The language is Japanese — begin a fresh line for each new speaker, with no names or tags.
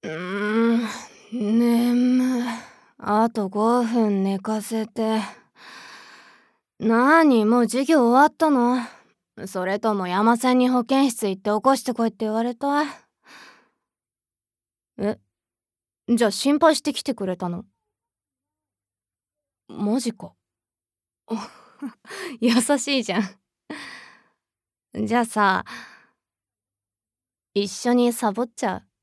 うー眠。あと5分寝かせて。なに、もう授業終わったの？それとも山線に保健室行って起こしてこいって言われた？え、じゃあ心配して来てくれたの？マジか。優しいじゃん。じゃあさ、一緒にサボっちゃう？